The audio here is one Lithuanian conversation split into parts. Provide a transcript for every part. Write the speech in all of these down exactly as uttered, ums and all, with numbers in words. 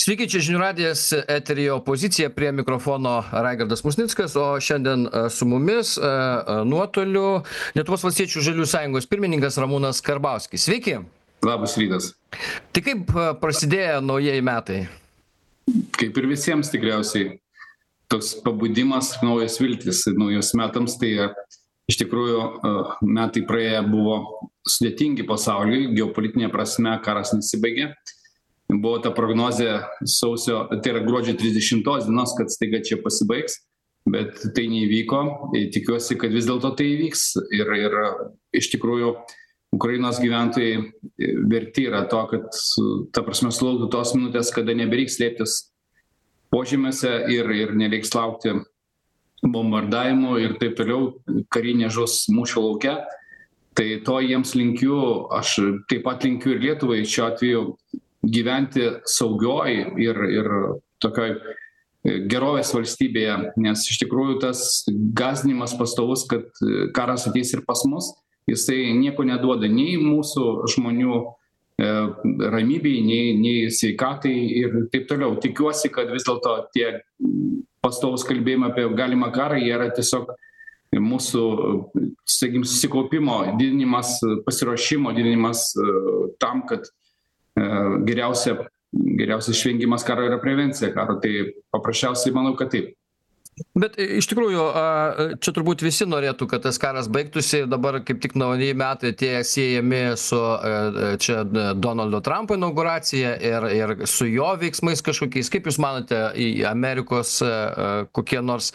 Sveiki, čia žinių radijas, eteryje opozicija, prie mikrofono Raigardas Musnickas, o šiandien e, su mumis e, e, nuotoliu Lietuvos valstiečių žaliųjų sąjungos pirmininkas Ramūnas Karbauskis. Sveiki. Labas rytas. Tai kaip e, prasidėjo naujieji metai? Kaip ir visiems tikriausiai, toks pabudimas, naujas viltis naujos metams, tai e, iš tikrųjų e, metai praėję buvo sudėtingi pasauliui, geopolitinė prasme karas nesibaigė. Buvo ta prognozė sausio, tai yra gruodžio trisdešimtos dienos, kad staiga čia pasibaigs, bet tai neįvyko. Tikiuosi, kad vis dėlto tai įvyks ir, ir iš tikrųjų Ukrainos gyventojai verti yra to, kad ta prasme sulauktų tos minutės, kada nebereiks slėptis požemiuose ir, ir nereiks laukti bombardavimų ir taip toliau, karinė žus mūšio lauke. Tai to jiems linkiu, aš taip pat linkiu ir Lietuvai šiuo atveju gyventi saugioj ir, ir tokioj gerovės valstybėje, nes iš tikrųjų tas gąsdinimas pastovus, kad karas ateis ir pas mus, jisai nieko neduoda nei mūsų žmonių e, ramybei, nei, nei sveikatai ir taip toliau. Tikiuosi, kad vis dėlto tie pastovus kalbėjimai apie galimą karą, jie yra tiesiog mūsų, sakykim, susikaupimo didinimas, pasiruošimo didinimas e, tam, kad Geriausia, geriausias išvengimas karo yra prevencija karo, tai paprasčiausiai manau, kad taip. Bet iš tikrųjų, čia turbūt visi norėtų, kad tas karas baigtųsi, dabar kaip tik naujieji metai tie siejami su čia Donaldo Trumpo inauguracija ir, ir su jo veiksmais kažkokiais. Kaip Jūs manote, į Amerikos kokie nors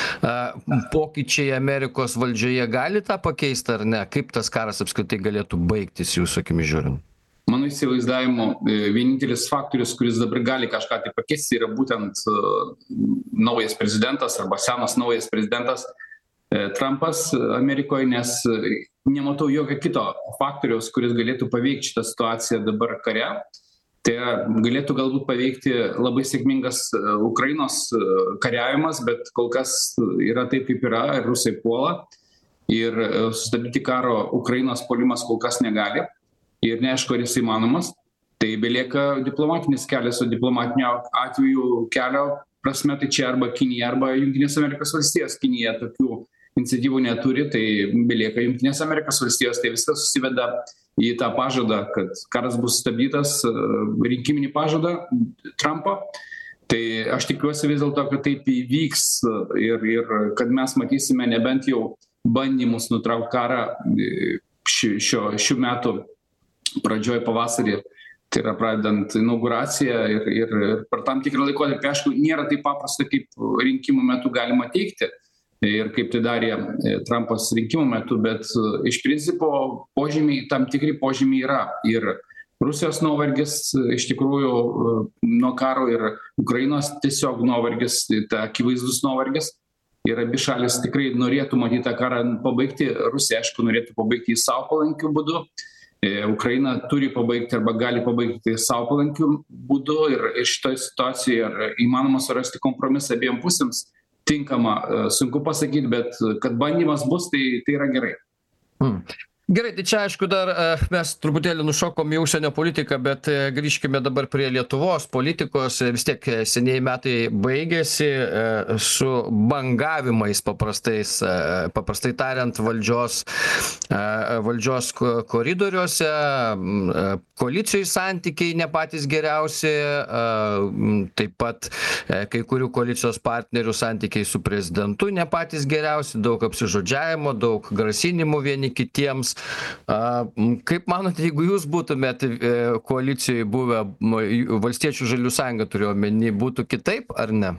pokyčiai Amerikos valdžioje gali tą pakeisti ar ne? Kaip tas karas apskritai galėtų baigtis Jūsų akimis žiūrint? Mano įsivaizdavimu, vienintelis faktorius, kuris dabar gali kažką tai pakeisti, yra būtent uh, naujas prezidentas arba senas naujas prezidentas uh, Trumpas Amerikoje, nes uh, nematau jokio kito faktoriaus, kuris galėtų paveikti šitą situaciją dabar kare. Tai galėtų galbūt paveikti labai sėkmingas uh, Ukrainos uh, kariavimas, bet kol kas yra taip, kaip yra, ir rusai puola. Ir uh, sustabdyti karo Ukrainos puolimas kol kas negali. Ir neaišku, ar jis įmanomas, tai belieka diplomatinis kelias, o diplomatinio atveju kelio prasme tai čia arba Kinija, arba Jungtinės Amerikos valstijos. Kinija tokių iniciatyvų neturi, tai belieka Jungtinės Amerikos valstijos, tai viskas susiveda į tą pažadą, kad karas bus stabdytas, rinkiminį pažadą Trumpo. Tai aš tikiuosi vis dėlto, kad taip įvyks ir, ir kad mes matysime nebent jau bandymus nutraukti karą šio, šio, šių metų pradžioj pavasarį, tai yra pradedant inauguraciją ir, ir, ir per tam tikrą laikotarpį, aišku, nėra taip paprasta, kaip rinkimų metu galima teikti ir kaip tai darė Trumpas rinkimų metu, bet iš principo požymiai, tam tikri požymiai yra. Ir Rusijos nuovargis iš tikrųjų nuo karo ir Ukrainos tiesiog nuovargis, tai akivaizdus nuovargis. Ir abi šalis tikrai norėtų matyti tą karą pabaigti. Rusija, aišku, norėtų pabaigti į savo palankių būdų. Ukraina turi pabaigti arba gali pabaigti savo palankių būdų ir šitoje situacijoje įmanoma surasti kompromisą abiem pusėms tinkamą, sunku pasakyti, bet kad bandymas bus, tai, tai yra gerai. Hmm. Gerai, tai čia aišku dar mes truputėlį nušokom į užsienio politiką, bet grįžkime dabar prie Lietuvos politikos. Vis tiek senieji metai baigėsi su bangavimais paprastais, paprastai tariant, valdžios, valdžios koridoriuose, koalicijų santykiai ne patys geriausi, taip pat kai kurių koalicijos partnerių santykiai su prezidentu ne patys geriausi, daug apsižodžiavimo, daug grasinimų vieni kitiems. Kaip manote, jeigu jūs būtumėte koalicijoje buvę, valstiečių žaliųjų sąjunga turiu omeny, būtų kitaip ar ne?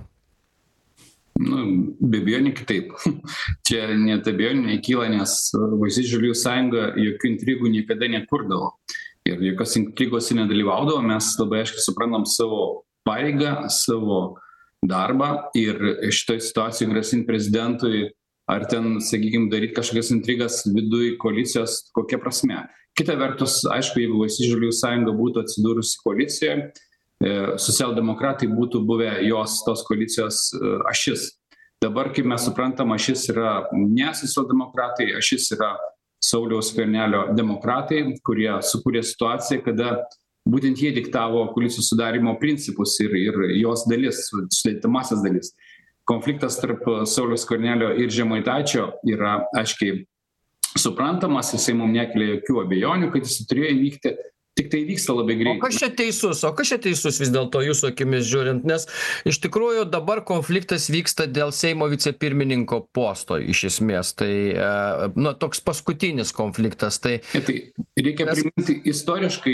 Nu, be abejo, ne kitaip. Čia net abejonė nekyla, nes valstiečių žaliųjų sąjunga jokių intrigų niekada nekurdavo. Ir jokios intrigos nedalyvaudavo, mes labai aiškiai suprantam savo pareigą, savo darbą ir šitoje situacijoje grasinti prezidentui ar ten, sakykime, daryti kažkokias intrigas viduj koalicijos, kokia prasme. Kita vertus, aišku, jeigu valstiečių žaliųjų sąjunga būtų atsidūrusi koalicijoje, socialdemokratai būtų buvę jos tos koalicijos ašis. Dabar, kaip mes suprantam, ašis yra ne socialdemokratai, ašis yra Sauliaus Skvernelio demokratai, kurie sukūrė situaciją, kada būtent jie diktavo koalicijos sudarymo principus ir, ir jos dalis, sudėtamasis dalis. Konfliktas tarp Sauliaus Skvernelio ir Žemaitaičio yra aiškiai suprantamas, jisai mums nekelia jokių abejonių, kad jis turėjo įvykti, tik tai vyksta labai O greitai. kas čia teisus? O kas čia teisus vis dėlto jūsų akimis žiūrint? Nes iš tikrųjų dabar konfliktas vyksta dėl Seimo vicepirmininko posto iš esmės. Tai e, nu, toks paskutinis konfliktas. Tai, Ja, tai reikia Mes- priminti istoriškai,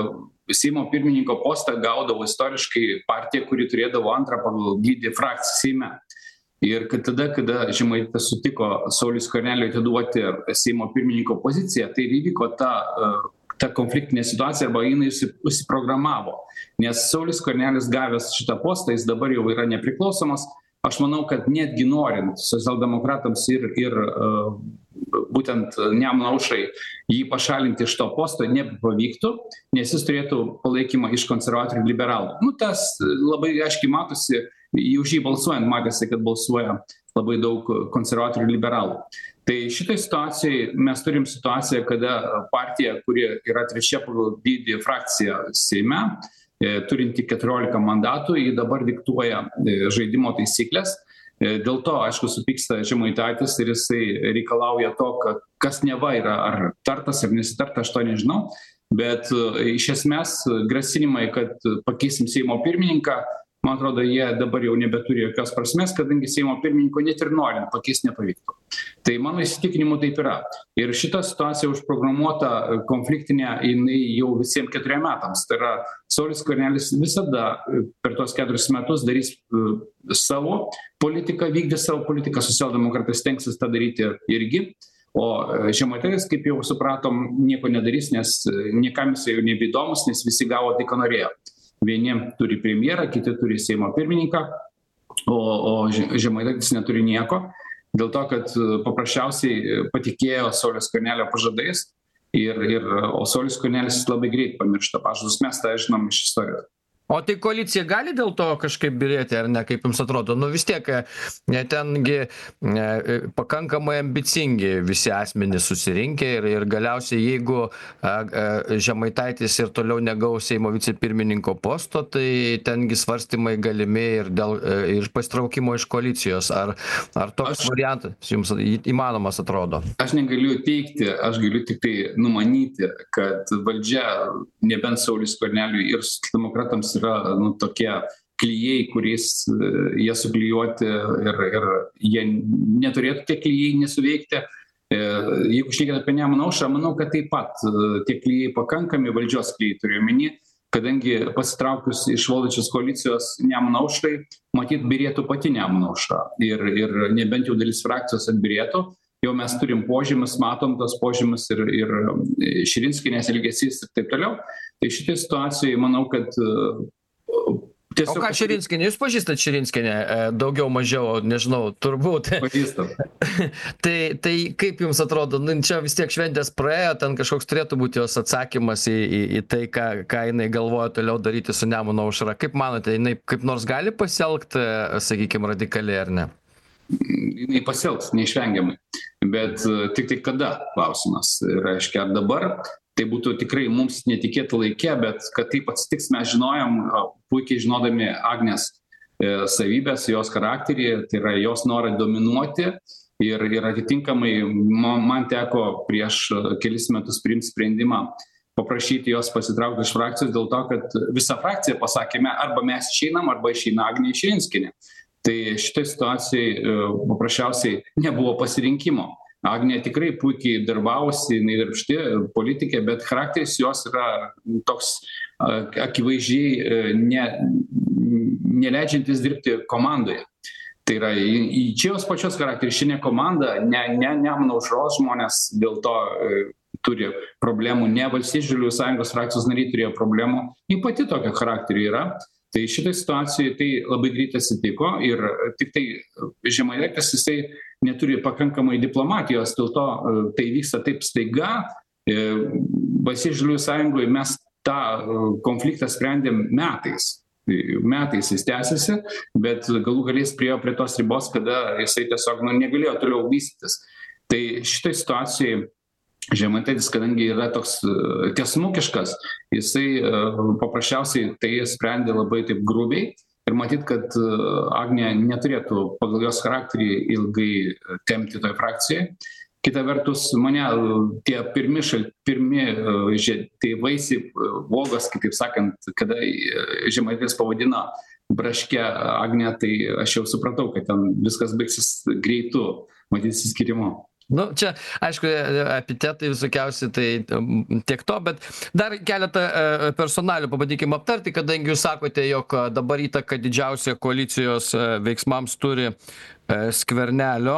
e, Seimo pirmininko postą gaudavo istoriškai partija, kuri turėdavo antrą pagal dydį frakciją Seime. Ir kad tada, kada Žemaitaitis sutiko Sauliui Skverneliui atiduoti Seimo pirmininko poziciją, tai ir įvyko ta, e, ta konfliktinė situacija arba jinai užsi- užsiprogramavo. Nes Saulius Skvernelis gavęs šitą postą, jis dabar jau yra nepriklausomas. Aš manau, kad netgi norint socialdemokratams ir, ir uh, būtent Nemuno aušrai jį pašalinti iš to posto nepavyktų, nes jis turėtų palaikymą iš konservatorių ir liberalų. Nu, tas labai aiškiai matosi, už jį balsuojant matėsi, kad balsuoja labai daug konservatorių ir liberalų. Tai šitoj situacijai mes turim situaciją, kada partija, kuri yra trečia pagal dydį frakcija Seime, e, turinti keturiolika mandatų, ji dabar diktuoja e, žaidimo taisyklės. E, Dėl to, aišku, supyksta Žemaitaitis ir jisai reikalauja to, kad kas neva yra ar tartas ar nesitarta, aš to nežinau. Bet e, iš esmės grasinimai, kad pakeisim Seimo pirmininką, man atrodo, jie dabar jau nebeturi jokios prasmės, kadangi Seimo pirmininko net ir norint pakeisti nepavyktų. Tai mano įsitikinimu taip yra. Ir šita situacija užprogramuota konfliktinė, jinai jau visiems keturiem metams. Tai yra, Saulius Skvernelis visada per tos keturis metus darys uh, savo politiką, vykdys savo politiką, socialdemokratai stengsis tą daryti irgi. O Žemaitaitis, kaip jau supratom, nieko nedarys, nes niekam jis jau nebeįdomus, nes visi gavo tai, ką norėjo. Vieni turi premjerą, kiti turi Seimo pirmininką, o, o Žemaitaitis neturi nieko, dėl to, kad paprasčiausiai patikėjo Sauliaus Skvernelio pažadais, ir, ir, o Saulius Skvernelis labai greit pamiršta pažadus, mes tą žinom iš istorijos. o tai koalicija gali dėl to kažkaip byrėti, ar ne, kaip jums atrodo? Nu vis tiek, e, tengi e, pakankamai ambicingi visi asmenys susirinkę ir, ir galiausiai, jeigu a, a, Žemaitaitis ir toliau negaus Seimo vicepirmininko posto, tai tengi svarstymai galimi ir dėl e, ir pasitraukimo iš koalicijos. Ar, ar toks Aš- variantas jums į- įmanomas atrodo? Aš negaliu teikti, aš galiu tik tai numanyti, kad valdžia, nebent Sauliui Skverneliui ir demokratams yra nu, tokie klijai, kuriais e, jie suklijuoti ir, ir jie neturėtų tie klijai nesuveikti. E, Jeigu šnekėt apie Nemuno aušrą, manau, kad taip pat e, tie klijai pakankami, valdžios klijai turiu omeny, kadangi pasitraukus iš valdančios koalicijos Nemuno aušrai, matyt, byrėtų pati Nemuno aušra ir, ir nebent jau dalis frakcijos atbyrėtų. Jau mes turim požymis, matom tos požymis ir, ir Širinskienės elgesys ir taip toliau. Tai šitai situacijai manau, kad uh, O ką Širinskienė? Jūs pažįstat Širinskienę e, daugiau mažiau, nežinau, turbūt. Pažįstam. tai, tai kaip jums atrodo, nu, čia vis tiek šventės praėjo, ten kažkoks turėtų būti jos atsakymas į, į, į tai, ką, ką jinai galvoja toliau daryti su Nemuno aušra. Kaip manote, jinai kaip nors gali pasielgti, sakykime, radikaliai ar ne? Jinai pasielgs neišvengiamai. Bet uh, tik tai kada klausimas. Reiškia, ar dabar tai būtų tikrai mums netikėta laikė, bet kad taip atsitiks, mes žinojom, puikiai žinodami Agnės e, savybės, jos charakterį, tai yra jos norą dominuoti ir, ir atitinkamai man, man teko prieš kelis metus priimti sprendimą paprašyti jos pasitraukti iš frakcijos dėl to, kad visa frakcija pasakėme, arba mes išeinam, arba išeina Agnė Širinskienė. Tai šitai situacijai e, paprasčiausiai nebuvo pasirinkimo. Agnė tikrai puikiai darbavosi, jinai darbšti politikė, bet charakteris jos yra toks akivaizdžiai ne, neleidžiantis dirbti komandoje. Tai yra, čia jos pačios charakteris, ši ne komanda, ne, ne Nemuno aušros žmonės dėl to e, turi problemų, ne Valstiečių žaliųjų sąjungos frakcijos nariai turėjo problemų, ji pati tokio charakterio yra. Tai šitai situacijai tai labai greitai atsitiko ir tik tai Žemaitaitis jisai neturi pakankamai diplomatijos, dėl to tai vyksta taip staiga. Valstiečių žaliųjų sąjungoje mes tą konfliktą sprendėm metais. Metais jis tęsiasi, bet galų galės priėjo prie tos ribos, kada jisai tiesiog nu, negalėjo toliau vystytis. Tai šitai situacijai Žemaitaitis, kadangi yra toks tiesmukiškas, jisai paprasčiausiai tai sprendė labai taip grubiai ir matyt, kad Agnė neturėtų pagal jos charakterį ilgai tempti toj frakcijai. Kita vertus, mane tie pirmi, šal, pirmi tai vaisiai, vogas, kitaip sakant, kada Žemaitaitis pavadino braškę Agnę, tai aš jau supratau, kad ten viskas baigsis greitu, matyt, įsiskyrimo. Nu, čia, aišku, epitetai visokiausi, tai tiek to, bet dar keletą personalių pabandykim aptarti, kadangi jūs sakote, jog dabar įtaką didžiausia koalicijos veiksmams turi Skvernelio,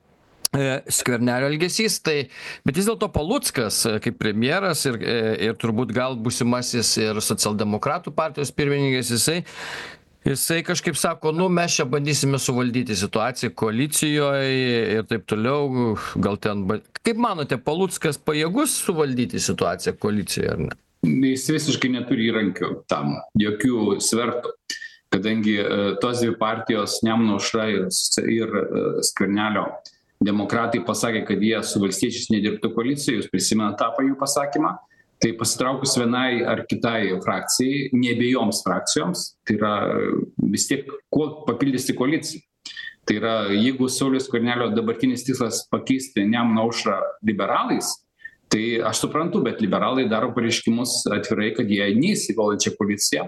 Skvernelio elgesys, tai, bet vis dėlto Paluckas kaip premjeras ir, ir turbūt gal būsimasis ir socialdemokratų partijos pirmininkas, jisai Jisai kažkaip sako, nu mes čia bandysime suvaldyti situaciją koalicijoje ir taip toliau, gal ten, kaip manote, Paluckas pajėgus suvaldyti situaciją koalicijoje ar ne? Jis visiškai neturi įrankių tam, jokių svertų, kadangi tos dvi partijos Nemuno aušra ir, ir Skvernelio demokratai pasakė, kad jie su valstiečiais nedirbtų koalicijoje, jūs prisimena tą jų pasakymą. Tai pasitraukus vienai ar kitai frakcijai, neabiejoms frakcijoms, tai yra vis tiek kuo papildysi koaliciją. Tai yra, jeigu Sauliaus Skvernelio dabartinis tikslas pakeisti Nemuno aušrą liberalais, tai aš suprantu, bet liberalai daro pareiškimus atvirai, kad jie neis į valdančią koaliciją.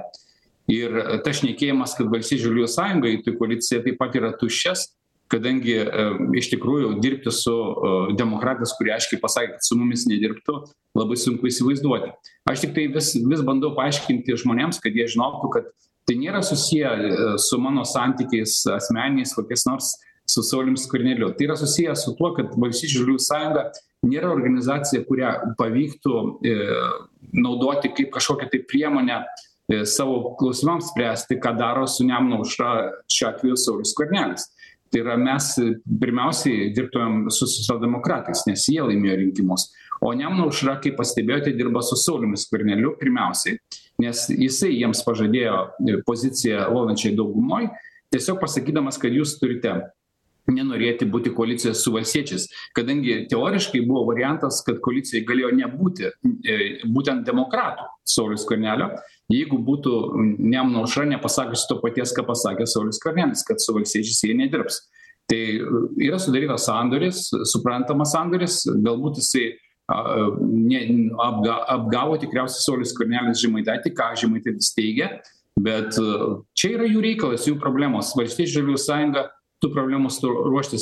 Ir tas šnekėjimas, kad Valstiečių žaliųjų sąjunga į tą koaliciją taip pat yra tuščias, kadangi e, iš tikrųjų dirbti su e, demokratais, kurie aiškiai pasakė, kad su mumis nedirbtų, labai sunku įsivaizduoti. Aš tik tai vis, vis bandau paaiškinti žmonėms, kad jie žinotų, kad tai nėra susiję su mano santykiais asmeniniais, kokiais nors su Sauliumi Skverneliu. Tai yra susiję su tuo, kad Valstiečių žaliųjų sąjunga nėra organizacija, kurią pavyktų e, naudoti kaip kažkokią tai priemonę e, savo klausimams spręsti, ką daro su Nemuno aušra šiuo atveju Saulius Skvernelis. Tai yra mes pirmiausiai dirbtumėm su socialdemokratais, nes jie laimėjo rinkimus. O Nemuno aušra, kaip pastebėjote, dirba su Sauliumi Skverneliu pirmiausiai, nes jisai jiems pažadėjo poziciją valdančiai daugumoj, tiesiog pasakydamas, kad jūs turite nenorėti būti koalicijoje su valstiečiais, kadangi teoriškai buvo variantas, kad koalicijai galėjo nebūti būtent demokratų Sauliaus Skvernelio, jeigu būtų Nemuno aušra nepasakiusi to paties, ką pasakė Saulius Skvernelis, kad su valstiečiais jie nedirbs. Tai yra sudarytas sandoris, suprantamas sandoris, galbūt jisai a, ne, apga, apgavo tikriausiai Saulius Skvernelis Žemaitaitį, ką Žemaitaitis teigia, bet čia yra jų reikalas, jų problemos. Valstiečių žaliųjų sąjunga tų problemų ruoštis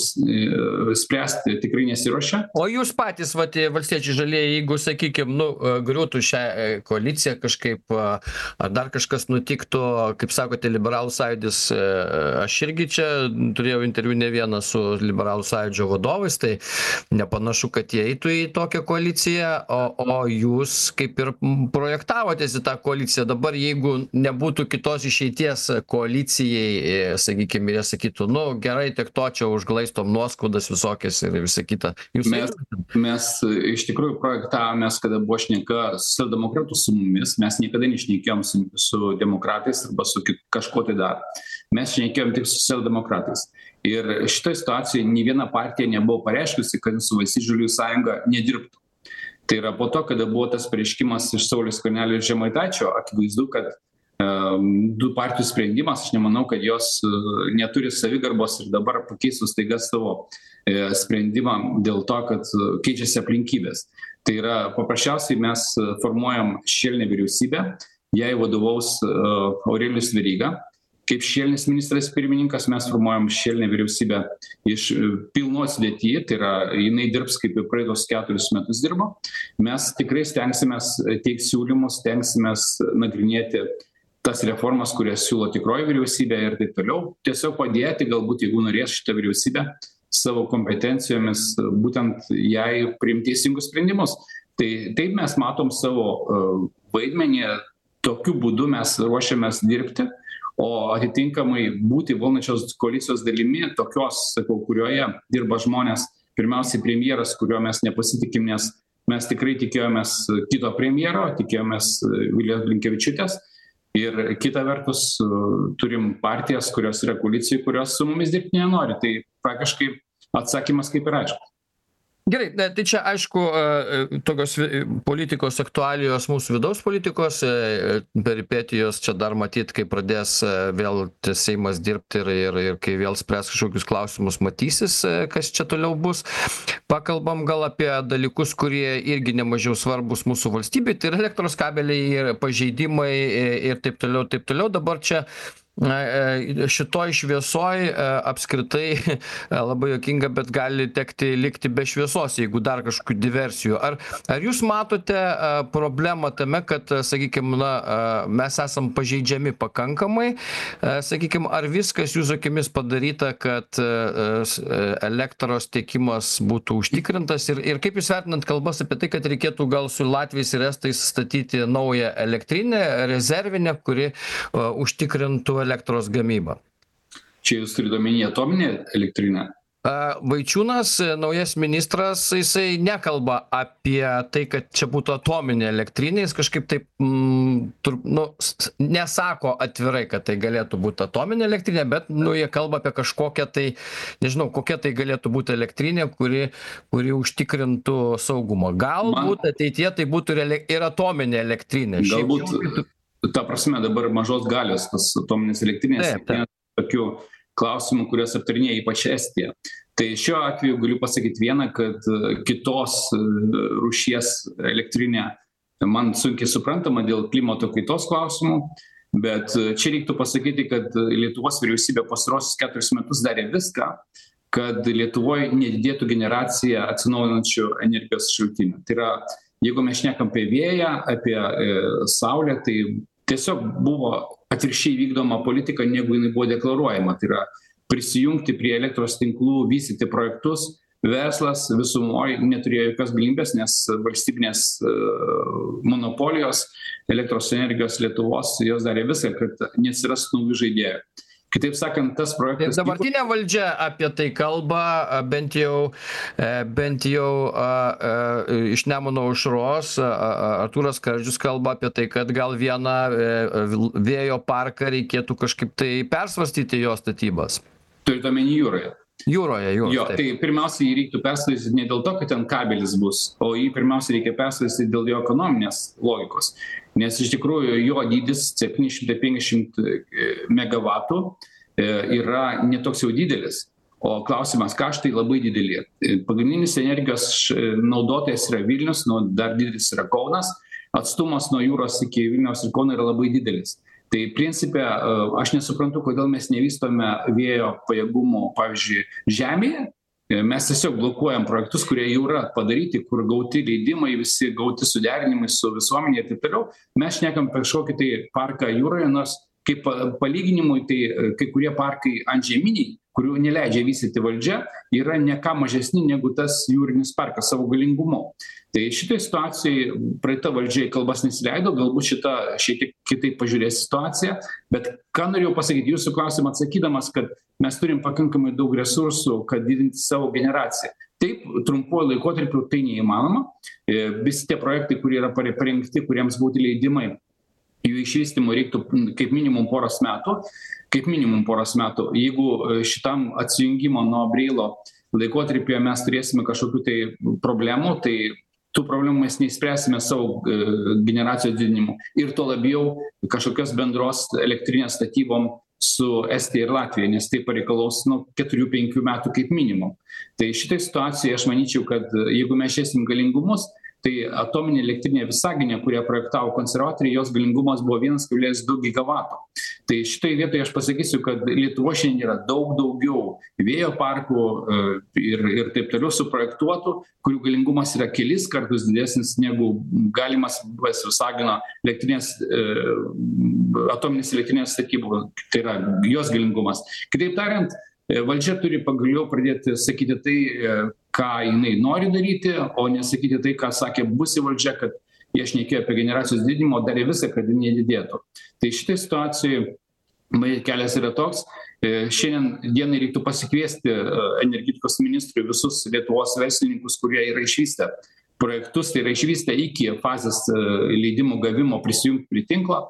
e, spręsti tikrai nesiruošia. O jūs patys, vat, valstiečiai žalieji, jeigu, sakykime, nu, griūtų šią koaliciją kažkaip, ar dar kažkas nutiktų, kaip sakote, liberalų sąjūdis, aš irgi čia turėjau interviu ne vieną su liberalų sąjūdžio vadovais, tai nepanašu, kad jie eitų į tokią koaliciją, o, o jūs kaip ir projektavotės į tą koaliciją. Dabar, jeigu nebūtų kitos išeities koalicijai, sakykime, jie sakytų, nu, gerai, tiek to čia užglaistom nuoskaudas visokias ir visą kitą. Jūs mes, mes iš tikrųjų projektavomės, kada buvo šneka socialdemokratų su mumis, mes niekada nešnekėjom su, su demokratais arba su kažko tai dar. Mes šnekėjom tik su socialdemokratais. Ir šitoje situacijoje nei viena partija nebuvo pareiškusi, kad su Valstiečių žaliųjų sąjunga nedirbtų. Tai yra po to, kada buvo tas pareiškimas iš Sauliaus Skvernelio ir Žemaitaičio, akivaizdu, kad du partijų sprendimas, aš nemanau, kad jos neturi savigarbos ir dabar pakeistų staiga savo sprendimą dėl to, kad keičiasi aplinkybės. Tai yra paprasčiausiai mes formuojam šešėlinę vyriausybę, jai vadovaus Aurelijus Veryga. Kaip šešėlinis ministras pirmininkas mes formuojam šešėlinę vyriausybę iš pilnos sudėty, tai yra jinai dirbs kaip ir praeitos keturis metus dirbo. Mes tikrai stengsimės teikti siūlymus, stengsimės nagrinėti tas reformas, kurias siūlo tikroji vyriausybė ir taip toliau. Tiesiog padėti, galbūt, jeigu norės šitą vyriausybę, savo kompetencijomis būtent jai priimti teisingus sprendimus. Tai taip mes matom savo vaidmenį, tokiu būdu mes ruošiamės dirbti, o atitinkamai būti valdančios koalicijos dalimi, tokios, sakau, kurioje dirba žmonės, pirmiausiai premjeras, kurio mes nepasitikim, nes mes tikrai tikėjomės kito premjero, tikėjomės Vilijos Blinkevičiūtės. Ir kita vertus turim partijas, kurios yra koalicijai, kurios su mumis dirbti nenori. Tai praktiškai atsakymas kaip ir aišku. Gerai, ne, tai čia aišku e, tokios vi- politikos aktualijos mūsų vidaus politikos, e, peripetijos čia dar matyt, kai pradės e, vėl tas Seimas dirbti ir, ir, ir kai vėl spręs kažkokius klausimus, matysis, e, kas čia toliau bus. Pakalbam gal apie dalykus, kurie irgi nemažiau svarbus mūsų valstybei, tai yra elektros kabeliai ir pažeidimai e, ir taip toliau, taip toliau. Dabar čia na, e, šitoj šviesoj e, apskritai e, labai juokinga, bet gali tekti likti be šviesos, jeigu dar kažkokių diversijų. Ar, ar jūs matote e, problemą tame, kad, sakykime, na, e, mes esam pažeidžiami pakankamai, e, sakykime, ar viskas jūsų akimis padaryta, kad e, s- e, elektros tiekimas būtų užtikrintas ir, ir kaip jūs vertinant kalbas apie tai, kad reikėtų gal su Latvijais ir Estais statyti naują elektrinę, rezervinę, kuri e, užtikrintų elektros gamybą? Čia jūs turite omenyje atominę elektrinę. A, Vaičiūnas, e, naujas ministras, jisai nekalba apie tai, kad čia būtų atominė elektrinė, jis kažkaip taip, mm, tur, nu, s- nesako atvirai, kad tai galėtų būti atominė elektrinė, bet, nu, jie kalba apie kažkokią tai, nežinau, kokia tai galėtų būti elektrinė, kuri, kuri užtikrintų saugumą. Galbūt ateitie tai būtų ir ele- ir atominė elektrinė. Šiaip Galbūt, jau kitų- ta prasme, dabar mažos galios tas atominės elektrinės, Taip, taip. vienas tokių klausimų, kuriuos aptarinėja ypač Estija. Tai šiuo atveju galiu pasakyti vieną, kad e, kitos e, rūšies elektrinė man sunkiai suprantama dėl klimato kaitos klausimų, bet e, čia reiktų pasakyti, kad Lietuvos vyriausybė pastarosius keturis metus darė viską, kad Lietuvoje nedidėtų generacija atsinaujinančių energijos šaltinių. Tai yra, jeigu mes šnekam apie vėją, apie e, saulę, tai tiesiog buvo atvirkščiai vykdoma politika, negu jinai buvo deklaruojama. Tai yra prisijungti prie elektros tinklų, vystyti projektus. Verslas visumoje neturėjo jokios galimybės, nes valstybinės e, monopolijos elektros energijos Lietuvos, jos darė viską, kad neatsirastų naujų žaidėjų. Kitaip sakant, tas Ir projektas... dabartinė valdžia apie tai kalba, a, bent jau, e, bent jau a, a, iš Nemuno aušros, a, a, Artūras Skardžius kalba apie tai, kad gal vieną e, vil- vėjo parką reikėtų kažkaip tai persvarstyti jo statybas. Turite omeny jūroje. Jūroje, jūroje. Jo, tai pirmiausia, jį reiktų persvarstyti ne dėl to, kad ten kabelis bus, o jį pirmiausia reikia persvarstyti dėl jo ekonominės logikos. Nes iš tikrųjų jo dydis septyni šimtai penkiasdešimt megavatų e, yra netoks jau didelis. O klausimas, kaštai labai dideli. E, Pagrindinis energijos š- naudotojas yra Vilnius, nu, dar didelis yra Kaunas. Atstumas nuo jūros iki Vilniaus ir Kauno yra labai didelis. Tai principė, e, aš nesuprantu, kodėl mes nevystome vėjo pajėgumų, pavyzdžiui, žemėje. E, Mes tiesiog blokuojam projektus, kurie jau yra padaryti, kur gauti leidimai, visi gauti suderinimai su visuomenė ir taip toliau. Mes šnekam apie kažkokį tai parką jūroje, nors kaip pa- palyginimui, tai e, kai kurie parkai antžeminiai, kurių neleidžia vystyti valdžia, yra ne ką mažesni negu tas jūrinis parkas savo galingumu. Tai šitoj situacijai praeita valdžia į kalbas nesileido, galbūt šita šiek tiek kitaip pažiūrės situaciją, bet ką norėjau pasakyti jūsų klausimą atsakydamas, kad mes turim pakankamai daug resursų, kad didinti savo generaciją. Taip, trumpuoju laikotarpiu tai neįmanoma. E, Visi tie projektai, kurie yra pare- parengti, kuriems būtų leidimai, jų išvystymo reiktų mm, kaip minimum poros metų, kaip minimum poros metų. Jeigu e, šitam atsijungimo nuo Breilo laikotarpyje mes turėsime kažkokių tai problemų, tai tų problemų mes neįspręsime savo e, generacijos didinimu. Ir to labiau kažkokios bendros elektrinės statybom su Estija ir Latvija, nes tai pareikalaus nu, keturių penkių metų kaip minimum. Tai šitai situacijai aš manyčiau, kad e, jeigu mes šėsim galingumus, tai atominė elektrinė Visaginė, kurią projektavo konservatoriai, jos galingumas buvo vienas kablelis du gigavato. Tai šitoje vietoje aš pasakysiu, kad Lietuvo šiandien yra daug daugiau vėjo parkų e, ir, ir taip toliau suprojektuotų, kurių galingumas yra kelis kartus didesnis negu galimas buvęs Visagino elektrinės, e, atominės elektrinės statybų, tai yra jos galingumas. Kitaip tariant, e, valdžia turi pagaliau pradėti sakyti tai, e, ką jinai nori daryti, o nesakyti tai, ką sakė busi valdžia, kad jie šnekėjo apie generacijos didinimą, o darė visą, kad jinai didėtų. Tai šitai situacijai matyt, kelias yra toks. E, Šiandien dienai reiktų pasikviesti e, energetikos ministrui visus Lietuvos verslininkus, kurie yra išvystę projektus, tai yra išvystę iki fazės e, leidimų gavimo prisijungti prie tinklo.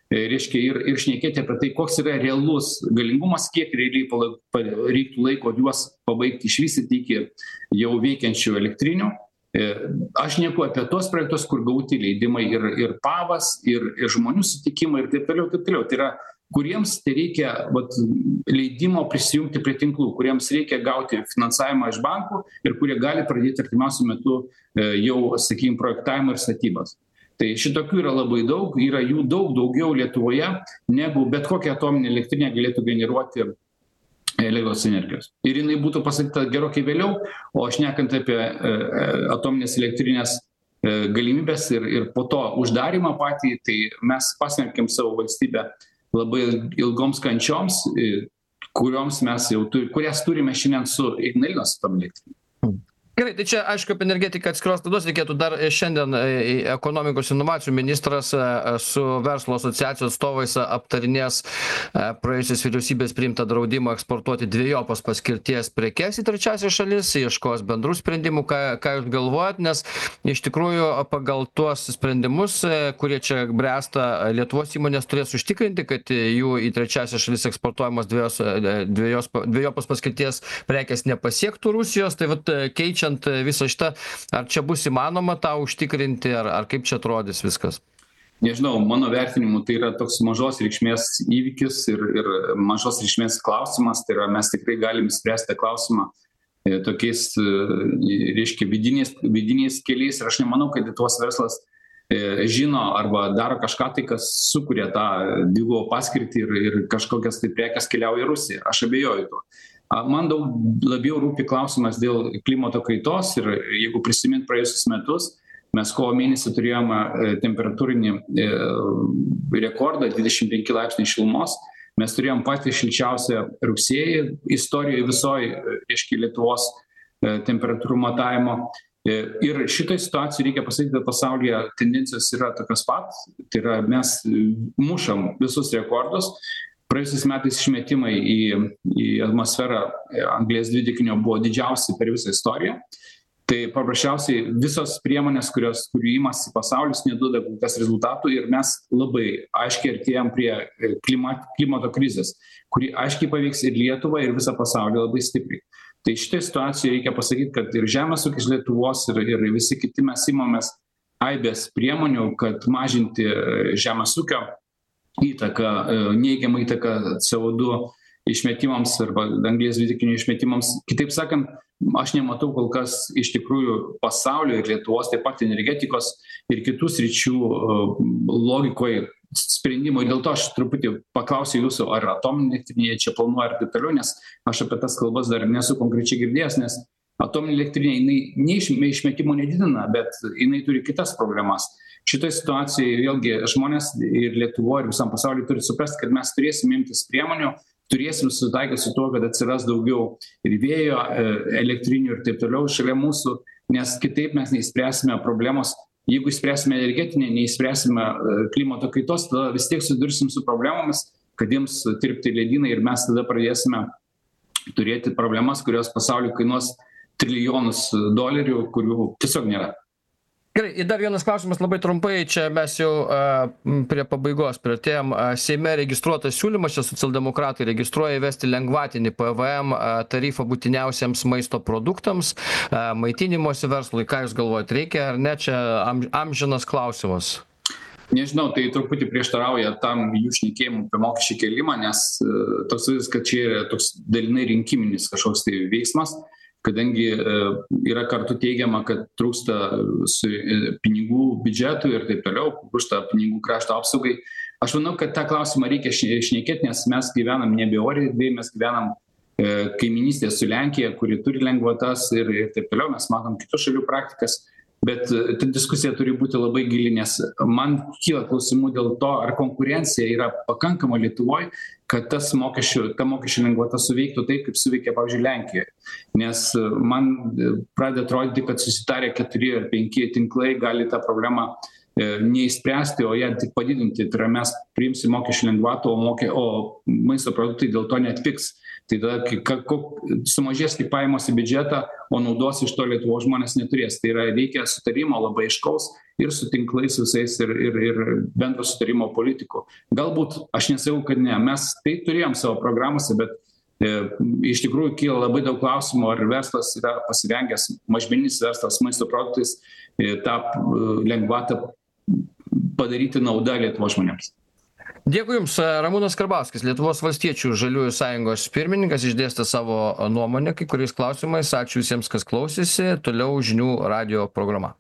reiškia ir, ir šnekėti apie tai, koks yra realus galingumas, kiek realiai reiktų laiko juos pabaigti išvystyti iki jau veikiančių elektrinių. Aš neku apie tos projektus, kur gauti leidimai ir, ir pavas, ir, ir žmonių sutikimai ir taip toliau, taip toliau. Tai yra, kuriems tai reikia vat, leidimo prisijungti prie tinklų, kuriems reikia gauti finansavimą iš bankų ir kurie gali pradėti artimiausiu metu jau, sakykime, projektavimą ir statybas. Tai šitokių yra labai daug, yra jų daug daugiau Lietuvoje, negu bet kokia atominė elektrinė galėtų generuoti elektros energijos. Ir jinai būtų pasakyta gerokai vėliau, o šnekant apie atominės elektrinės galimybės ir, ir po to uždarimą patį, tai mes pasmerkėm savo valstybę labai ilgoms kančioms, kurioms mes jau turi, kurias turime šiandien su Ignalinos atominė elektrinė. Gerai, tai čia, aišku, apie energetiką atskiros laidos reikėtų dar šiandien ekonomikos inovacijų ministras su verslo asociacijos atstovais aptarinės praėjusios vyriausybės priimtą draudimą eksportuoti dviejopos paskirties prekes į trečiąsias šalis, ieškos bendrų sprendimų, ką, ką jūs galvojat, nes iš tikrųjų pagal tuos sprendimus, kurie čia bręsta, Lietuvos įmonės turės užtikrinti, kad jų į trečiąsias šalis eksportuojamos dviejos, dviejos, dviejopos paskirties prekes nepasiektų Rusijos, tai vat keičia visą šitą, ar čia bus įmanoma tą užtikrinti, ar, ar kaip čia atrodys viskas? Nežinau, mano vertinimu tai yra toks mažos reikšmės įvykis ir, ir mažos reikšmės klausimas, tai yra mes tikrai galim spręsti klausimą e, tokiais, e, reiškia, vidiniais, vidiniais keliais ir aš nemanau, kad Lietuvos verslas e, žino arba daro kažką tai, kas sukuria tą dvigubą paskirtį ir, ir kažkokias tai prekes keliauja į Rusiją. Aš abejoju tuo. Man daug labiau rūpi klausimas dėl klimato kaitos ir jeigu prisimint praėjusius metus, mes kovo mėnesį turėjome temperatūrinį rekordą dvidešimt penki laipsniai šilumos, mes turėjom patį šilčiausią rugsėjį istorijoje visoje, reiškia, Lietuvos temperatūrų matavimo. Ir šitoj situacijai reikia pasakyti, kad pasaulyje tendencijos yra tokios pat, tai yra mes mušam visus rekordus. Praėjusiais metais išmetimai į, į atmosferą anglies dvideginio buvo didžiausi per visą istoriją. Tai paprasčiausiai visos priemonės, kurios, kurių imasi pasaulis, neduoda kol kas rezultatų ir mes labai aiškiai artėjam prie klimat, klimato krizės, kuri aiškiai paveiks ir Lietuvą, ir visą pasaulį labai stipriai. Tai šitą situaciją reikia pasakyti, kad ir Žemės ūkis Lietuvos, ir, ir visi kiti mes imamės aibės priemonių, kad mažinti žemės ūkio įtaką, neigiamą įtaką C O du išmetimams arba anglies dvideginio išmetimams. Kitaip sakant, aš nematau kol kas iš tikrųjų pasaulio ir Lietuvos, taip pat energetikos ir kitų sričių logikoje sprendimų. Dėl to aš truputį paklausiu jūsų, ar atominė elektrinė čia planuoja ir taip toliau, nes aš apie tas kalbas dar nesu konkrečiai girdėjęs, nes atominė elektrinė, jinai nei išmetimo nedidina, bet jinai turi kitas problemas. Šitoje situacijoje vėlgi žmonės ir Lietuvoje ir visam pasauliu turi suprasti, kad mes turėsim imtis priemonių, turėsim susitaikyti su tuo, kad atsiras daugiau ir vėjo elektrinių ir taip toliau šalia mūsų, nes kitaip mes neįspręsime problemos. Jeigu įspręsime energetinę, neįspręsime klimato kaitos, tada vis tiek sudursim su problemomis, kad jiems tirpti ledynai ir mes tada pradėsime turėti problemas, kurios pasauliu kainuos trilijonus dolerių, kurių tiesiog nėra. Gerai, ir dar vienas klausimas labai trumpai, čia mes jau uh, prie pabaigos priartėjom. Uh, Seime registruotas siūlymas, čia socialdemokratai registruoja įvesti lengvatinį P V M uh, tarifą būtiniausiems maisto produktams, uh, maitinimosi verslui. Ką jūs galvojate, reikia ar ne, čia am, amžinas klausimas? Nežinau, tai truputį prieštarauja tam jų šnekėjimų apie mokesčių kėlimą, nes uh, toks vis, kad čia yra toks dalinai rinkiminis kažkoks tai veiksmas, kadangi yra kartu teigiama, kad trūksta pinigų biudžetų ir taip toliau, trūksta pinigų krašto apsaugai. Aš manau, kad tą klausimą reikia šnekėti, nes mes gyvenam nebe ore erdvėje, mes gyvenam kaiminystėje su Lenkija, kuri turi lengvatas ir, ir taip toliau, mes matom kitų šalių praktikas. Bet ta diskusija turi būti labai gili, nes man kyla klausimų dėl to, ar konkurencija yra pakankama Lietuvoje, kad tas mokesčių, ta mokesčių lengvata suveiktų taip, kaip suveikia, pavyzdžiui, Lenkijoje. Nes man pradeda atrodyti, kad susitarę keturi ar penki tinklai gali tą problemą neišspręsti, o ją tik padidinti. Tai yra mes priimsim mokesčių lengvatą, o, mokė, o maisto produktai dėl to netpigs. Tai tada kai, ka, ko, sumažės tik pajamos į biudžetą, o naudos iš to Lietuvos žmonės neturės. Tai yra reikia sutarimo labai aiškaus ir su tinklais visais ir, ir, ir bendro sutarimo politikų. Galbūt, aš nesakau, kad ne, mes tai turėjom savo programose, bet e, iš tikrųjų kyla labai daug klausimų, ar verslas yra pasirengęs, mažmeninis verslas maisto produktais, e, tą e, lengvatą padaryti naudą Lietuvos žmonėms. Dėkui Jums. Ramūnas Karbauskis, Lietuvos valstiečių žaliųjų sąjungos pirmininkas, išdėstė savo nuomonę kai kuriais klausimais. Ačiū visiems, kas klausėsi. Toliau žinių radijo programa.